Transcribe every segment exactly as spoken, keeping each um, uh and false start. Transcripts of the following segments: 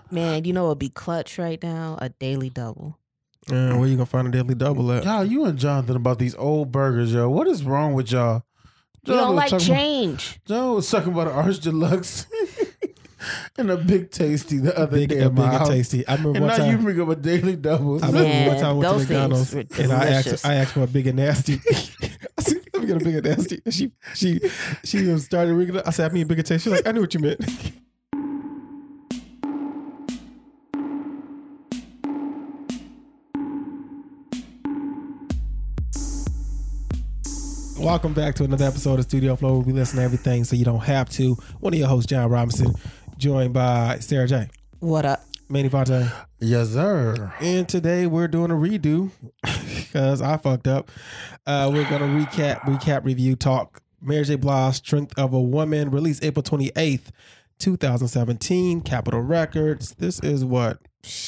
Man, you know what would be clutch right now? A daily double. Uh, where you gonna find a daily double at? Y'all, you and Jonathan about these old burgers, yo. What is wrong with y'all? You don't was like talking change. About, John was talking about an Arch Deluxe and a Big Tasty the other Big, day. a at big my and house. tasty. I remember And one now time. you bring up a daily double. I remember Man, one time I went to those McDonald's things and were I asked, delicious. I asked for a big and nasty. I said, "Let me get a big and nasty." And she, she, she started ringing up. I said, "I mean big and tasty." She's like, "I knew what you meant." Welcome back to another episode of Studio Flow, where we listen to everything so you don't have to. One of your hosts, John Robinson, joined by Sarah J. What up? Manny Fontaine. Yes, sir. And today we're doing a redo because I fucked up. Uh, we're going to recap, recap, review, talk. Mary J. Blige, Strength of a Woman, released April twenty-eighth, twenty seventeen, Capitol Records. This is what?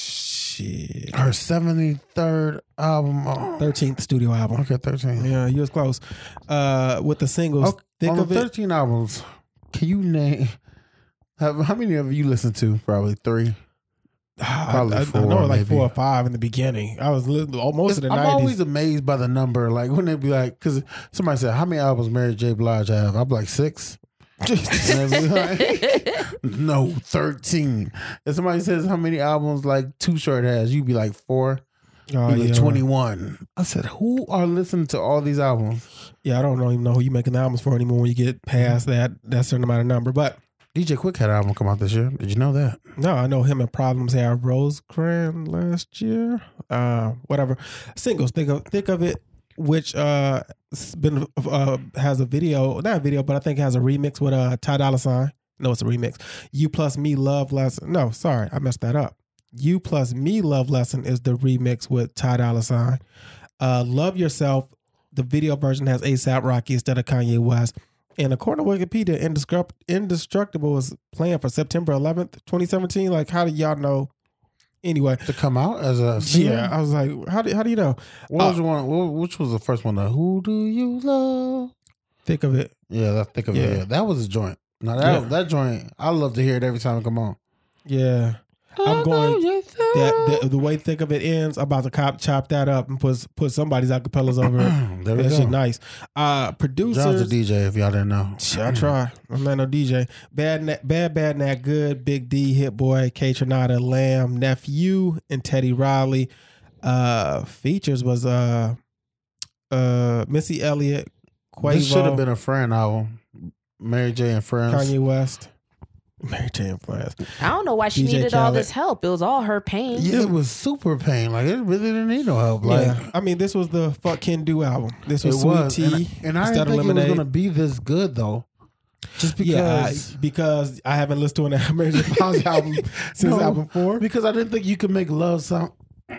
Shit. Her seventy-third album. Oh. thirteenth studio album. Okay, thirteen. Yeah, you was close. Uh, with the singles, Okay, Think on of the It. thirteen albums, can you name, have, how many have you listened to? Probably three. Probably I, I, four, I know like maybe. four or five in the beginning. I was li- most of the I'm nineties. always amazed by the number. Like when they be like, because somebody said, how many albums Mary J. Blige have? I'm like, six. And they be like, no, thirteen. If somebody says how many albums like Too Short has, you'd be like four. Oh, You'd be like yeah. twenty-one. I said, who are listening to all these albums? Yeah, I don't know, even know who you making the albums for anymore when you get past that that certain amount of number. But D J Quick had an album come out this year. Did you know that? no, I know him and Problems had Rosecrans last year. Uh, whatever. Singles, think of think of it, which uh s- been uh has a video, not a video, but I think it has a remix with uh Ty Dolla Sign. No, it's a remix. You Plus Me Love Lesson. No, sorry, I messed that up. You Plus Me Love Lesson is the remix with Ty Dolla Sign. Uh, Love Yourself. The video version has ASAP Rocky instead of Kanye West. And according to Wikipedia, Indestruct- Indestructible was planned for September eleventh, twenty seventeen. Like, how do y'all know? Anyway, To come out as a single? yeah, I was like, how do how do you know? What was Uh, the one? what- Which was the first one? The Who Do You Love? Think of it. Yeah, that think of Yeah. it. Yeah, that was a joint. Now that Yeah. that joint, I love to hear it every time it come on. Yeah, I'm going. That the, the way Think of It ends, I'm about to cop, chop that up and put put somebody's acapellas over it. There we That go. shit nice. Uh, John's a producers. D J. If y'all didn't know, Shit, I try. I'm not no D J. Bad, Na- bad, bad, not good. Big D, Hit Boy, K Tronada, Lamb, Nephew, and Teddy Riley. Uh, features was uh, uh, Missy Elliott, Quavo, This should have been a friend album. Mary J and Friends. Kanye West, Mary J and Friends. I don't know why she D J needed all Khaled. this help. It was all her pain. Yeah, it was super pain. Like it really didn't need no help. Like yeah, I mean, this was the Fuck Can Do album. This it was Sweet was, Tea and, I- and I instead didn't of think it was Lemonade. gonna be this good though. Just because, Yeah, I, because I haven't listened to an Mary J Blige album since No, album four. because I didn't think you could make love sound.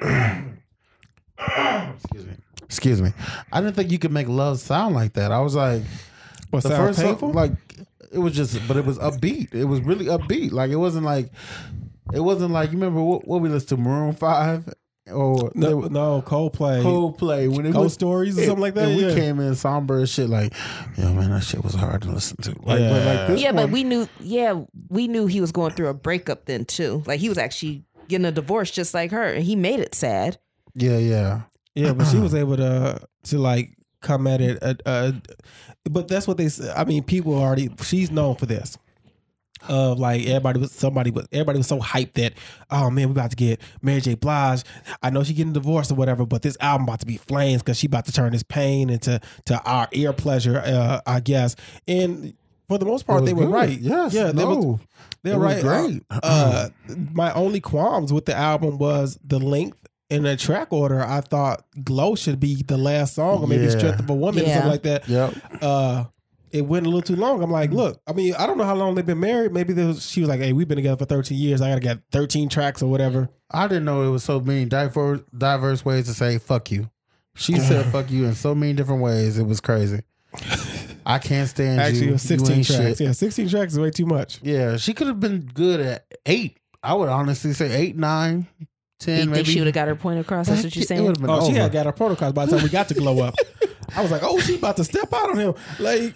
Excuse me. Excuse me. I didn't think you could make love sound like that. I was like, What, the sound first song, painful? like it was just, but it was upbeat. It was really upbeat. Like it wasn't like, it wasn't like you remember what, what we listened to Maroon Five or no, they were- no, Coldplay. Coldplay when it Ghost was Stories or something like that. And we Yeah. came in somber as shit. Like, yo, man, that shit was hard to listen to. Like, but Yeah. like this Yeah, one, but we knew. Yeah, we knew he was going through a breakup then too. Like he was actually getting a divorce just like her, and he made it sad. yeah, yeah. Yeah, but she was able to to like come at it. Uh, uh, but that's what they. s- I mean, people already. She's known for this. Of like everybody was somebody was everybody was so hyped that oh man we about to get Mary J Blige. I know she getting divorced or whatever, but this album about to be flames because she about to turn this pain into to our ear pleasure. Uh, I guess and. For the most part, It was they were good. right. Yes, yeah, they no. was, they It were was right. great. Uh, uh, my only qualms with the album was the length and the track order. I thought "Glow" should be the last song, or maybe Yeah. "Strength of a Woman" or Yeah. something like that. Yep. Uh, it went a little too long. I'm like, look, I mean, I don't know how long they've been married. Maybe there was, she was like, hey, we've been together for thirteen years. I gotta get thirteen tracks or whatever. I didn't know it was so many diverse, diverse ways to say fuck you. She said fuck you in so many different ways. It was crazy. I can't stand Actually, you. it was You sixteen ain't tracks. shit. Yeah, sixteen tracks is way too much. Yeah, she could have been good at eight. I would honestly say eight, nine, ten, You think maybe. she would have got her point across? That's what you're It saying. would've been Oh, she over. had got her protocols by the time we got to Glow Up. I was like, oh, she about to step out on him. Like,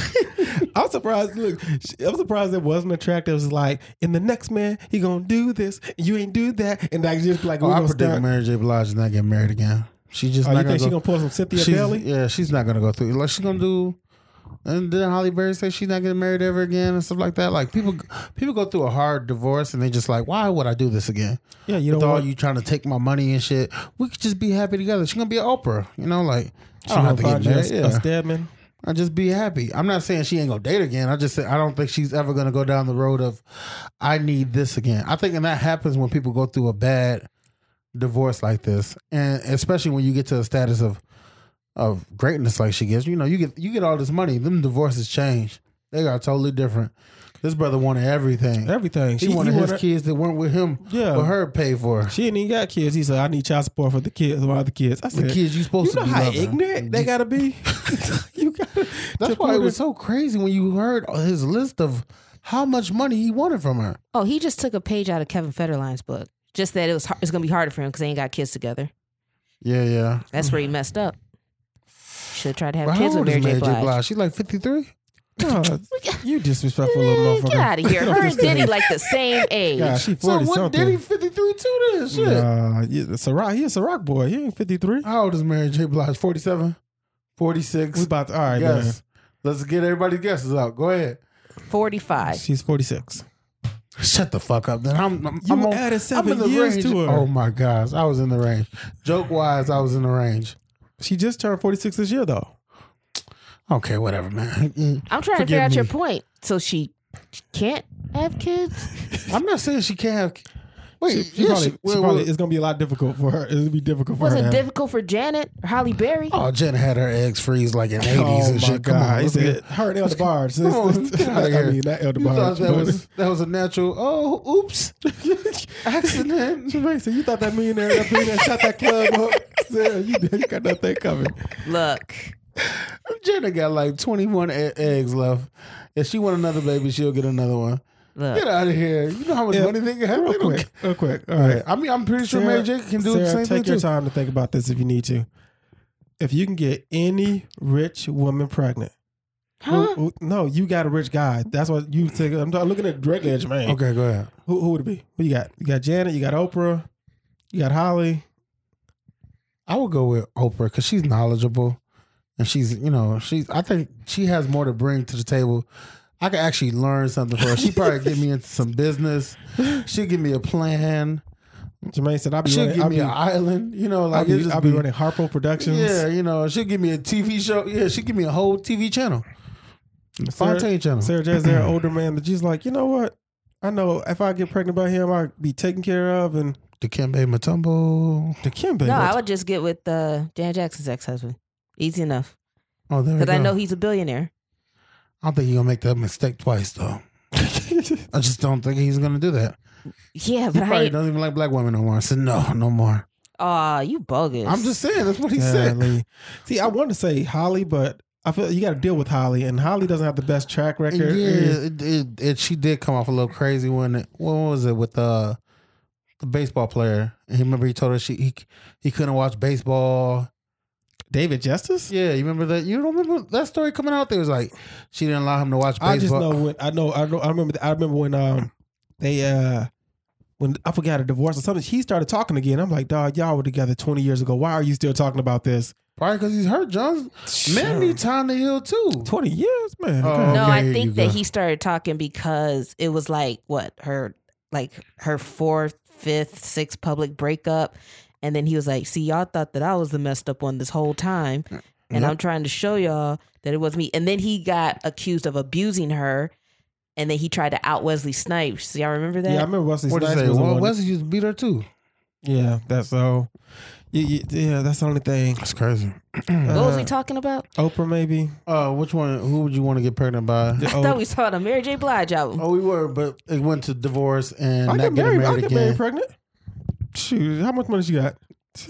I'm surprised. Look, I'm surprised it wasn't attractive. It was like, in the next man, he gonna do this, and you ain't do that, and I just like, Oh, we I gonna predict start. Mary J. Blige is not getting married again. She just Oh, not you gonna think go. she gonna pull some Cynthia she's, Bailey? yeah, she's not gonna go through. Like she's gonna do. And then Holly Berry say she's not getting married ever again and stuff like that. Like people, people go through a hard divorce and they just like, why would I do this again? Yeah, you With know all what? you trying to take my money and shit, we could just be happy together. She's gonna be an Oprah, you know, like She I don't have gonna to get find you married. a, a Yeah. Stedman. I just be happy. I'm not saying she ain't gonna date again. I just say I don't think she's ever gonna go down the road of I need this again. I think and that happens when people go through a bad divorce like this, and especially when you get to a status of of greatness like she gets. You know, you get you get all this money. Them divorces change. They are totally different. This brother wanted everything. Everything. He wanted he his wanted- kids that weren't with him, Yeah. with her paid for. She ain't even got kids. He said, I need child support for the kids, my other kids. I The said, kids you supposed you know to be how loving. ignorant they gotta be? you gotta, That's to why it put was so crazy when you heard his list of how much money he wanted from her. Oh, he just took a page out of Kevin Federline's book. Just that it was it's gonna be harder for him because they ain't got kids together. Yeah, yeah. That's where he messed up. Should have tried to have Well, kids how with old is Mary J. Mary J. Blige. Blige? She's like fifty-three. God, you disrespectful little Man, motherfucker. get out of here. Her and Diddy like the same age. God, she So forty what? something. Diddy fifty-three too? Then shit. Nah, yeah, it's a rock. He's a rock boy. He ain't fifty three. How old is Mary J. Blige? forty-seven? forty-six? We about to, all right, man. Guess. Let's get everybody's guesses out. Go ahead. forty-five. She's forty six. Shut the fuck up. Then I'm, I'm, You I'm on, added I'm seven in the years range. to her. Oh my gosh, I was in the range. Joke wise, I was in the range. She just turned forty six this year though. Okay, whatever, man. I'm trying to Forgive figure out me. your point. So she can't have kids? I'm not saying she can't have. Wait, She, she yeah, probably, she- she well, probably, well, it's gonna be a lot difficult for her. It'll be difficult for Was her. it to have- difficult for Janet or Holly Berry? Oh, Jen had her eggs freeze like in the eighties Oh and my shit. Come on, God! He let's get- said her and Elder Barge. Come on, get out of I here. mean, not Elder You thought Barge. that but- was that was a natural. Oh, oops, accident. Jermaine said, "You thought that millionaire, that millionaire shot that club up? Said, you, you got nothing coming." Look, Jenna got like twenty-one e- eggs left. If she want another baby, she'll get another one. look. Get out of here. You know how much Yeah, money they can have? Real They don't quick, get- real quick. All right. I mean, I'm pretty sure Sarah- Mary J can do Sarah, the same take thing your too. time to think about this if you need to. If you can get any rich woman pregnant, who- Huh? who- no, you got a rich guy. That's what you think. I'm talking- looking at directly at Jermaine. Okay, go ahead. Who, who would it be? Who you got? You got Janet. You got Oprah. You got Holly. I would go with Oprah because she's knowledgeable and she's, you know, she's. I think she has more to bring to the table. I could actually learn something from her. She probably get me into some business. She'll give me a plan. Jermaine said, "I'll be She'll running. give I'll me be, an island. You know, I'll like be, it just I'll be be- running Harpo Productions." Yeah, you know, she'll give me a T V show. Yeah, she'll give me a whole T V channel. Fontaine channel. Sarah J is there, an older man that she's like, you know what? I know if I get pregnant by him, I'll be taken care of. And Dikembe Mutombo. the Kim baby. No, I would just get with uh, Janet Jackson's ex-husband. Easy enough. Oh, there we Because go. I know he's a billionaire. I don't think he's gonna make that mistake twice, though. I just don't think he's gonna do that. Yeah, He but I probably ain't. doesn't even like black women no more. I said no, no more. Aw, you bogus. I'm just saying that's what he said. Sadly. See, I wanted to say Holly, but I feel you got to deal with Holly, and Holly doesn't have the best track Yeah, record. it, it, it, she did come off a little crazy when it, what was it with uh, the baseball player? And he remember he told her she he, he couldn't watch baseball. David Justice. Yeah, you remember that? You don't remember that story coming out? There was like she didn't allow him to watch baseball. I just know when I know I know I remember I remember when um they uh when I forgot a divorce or something. He started talking again. I'm like, dog, y'all were together twenty years ago. Why are you still talking about this? Probably because he's hurt, John. Men need time to heal too. Twenty years, man. Oh, Okay. no, okay, I here you think that go. he started talking because it was like what her like her fourth, fifth, sixth public breakup, and then he was like, "See, y'all thought that I was the messed up one this whole time, and Yep. I'm trying to show y'all that it was me." And then he got accused of abusing her, and then he tried to out Wesley Snipes. So y'all remember that? Yeah, I remember Wesley What did you Snipes say? was the Well, one- Wesley used to beat her too. Yeah, that's so. Yeah, yeah, that's the only thing. That's crazy. What was Uh, we talking about? Oprah, maybe. Uh, which one? Who would you want to get pregnant by? The I old- thought we saw the Mary J. Blige album. Oh, we were, but it went to divorce and I not get getting married. I married get married again. pregnant. Shoot, how much money she got?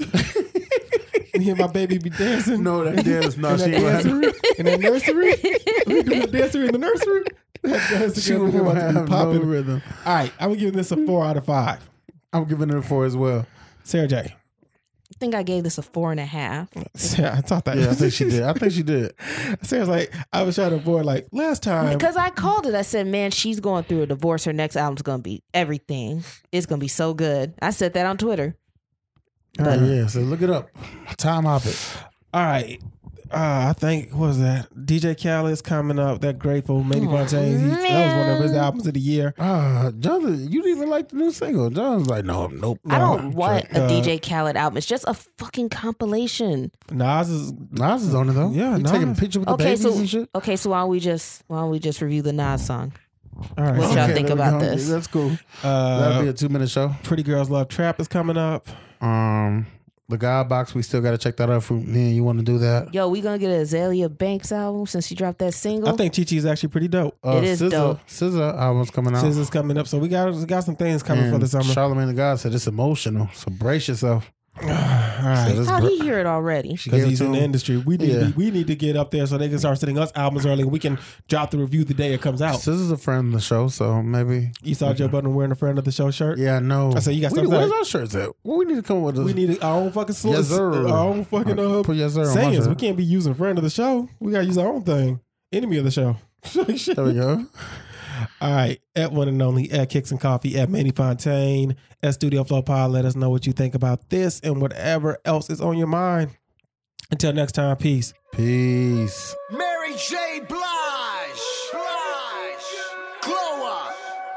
Me and my baby be dancing. No, that dance, no, in she that ain't gonna have- nursery. In that nursery, we do the dancer in the nursery. That dance She together, won't about to be have no popping. rhythm. All right, I'm giving this a four out of five. I'm giving it a four as well. Sarah J. I think I gave this a four and a half. Yeah, I thought that. Yeah, I think she did. I think she did. Sarah's like, I was trying to avoid like last time. Because I called it. I said, man, she's going through a divorce. Her next album's going to be everything. It's going to be so good. I said that on Twitter. Oh, yeah, so look it up. Time hop it. All right. Uh, I think, what was that? D J Khaled's coming up. That Grateful, Manny Oh, Fontaine. He, that was one of his man. albums of the year. Uh, Jonathan, you didn't even like the new single. John's like, no, nope. I no. don't want Uh, a D J Khaled album. It's just a fucking compilation. Nas is Nas is on it though. Yeah, you Nas. taking a picture with the Okay, babies so and shit. okay, so why don't we just why don't we just review the Nas song? all right. What y'all think there we about go. this? That's cool. That'll Uh, be a two minute show. Pretty Girls Love Trap is coming up. Um, the God Box, we still got to check that out. For me, you want to do that? Yo, we gonna get an Azalea Banks album since she dropped that single. I think Chi Chi is actually pretty dope. Uh, It is S Z A, dope. S Z A album's coming out. S Z A's coming up, so we got we got some things coming for And the summer. Charlamagne the God said it's emotional, so brace yourself. all right. So this How'd br- he hear it already? she Because gave it he's to in the him. industry. We need Yeah. to, we need to get up there so they can start sending us albums early and we can drop the review the day it comes out. S Z A's a friend of the show, so maybe. You saw Joe Budden wearing a friend of the show shirt? Yeah, I know. I said, you got we, something Where's to- our shirts at? Well, we need to come up with. A, We need our own fucking sl- Yes, sir. our own fucking uh, Put yes, sir on my sayings. shirt. We can't be using friend of the show. We gotta use our own thing. Enemy of the show. There we go. All right, at one and only at Kicks and Coffee, at Manny Fontaine, at Studio Flow Pod. Let us know what you think about this and whatever else is on your mind. Until next time, peace. Peace. Mary J. Blige, Blige, Glow Up,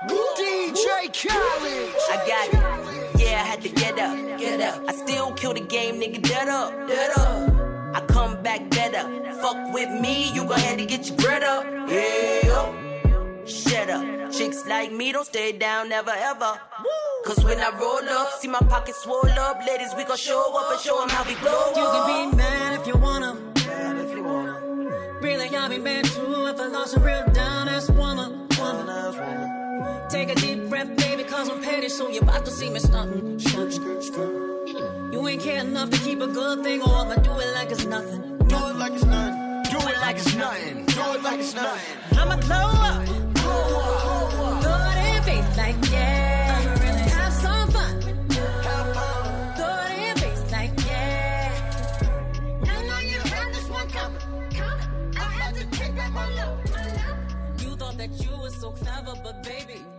D J Khaled. I got it. Yeah, I had to get up, get up. I still kill the game, nigga, dead up, dead up. I come back better. Fuck with me, you gon' have to get your bread up. Yeah. Shut up. Chicks like me don't stay down, never ever. Cause when I roll up, see my pockets swole up. Ladies, we gon' show up and show them how we glow up. You can be mad if you wanna. Mad if you wanna. Really, I'll be mad too if I lost a real down ass woman. woman. Take a deep breath, baby, cause I'm petty, so you're about to see me stunting. You ain't care enough to keep a good thing, or I'ma do it like it's nothing. Do it like it's nothing. Do it like it's nothing. Do it like it's nothing. I'ma glow up. Throw it in face like yeah. Have some fun. Throw it in face like yeah. I know you had this one coming. I had to take back my love. You thought that you were so clever, but baby,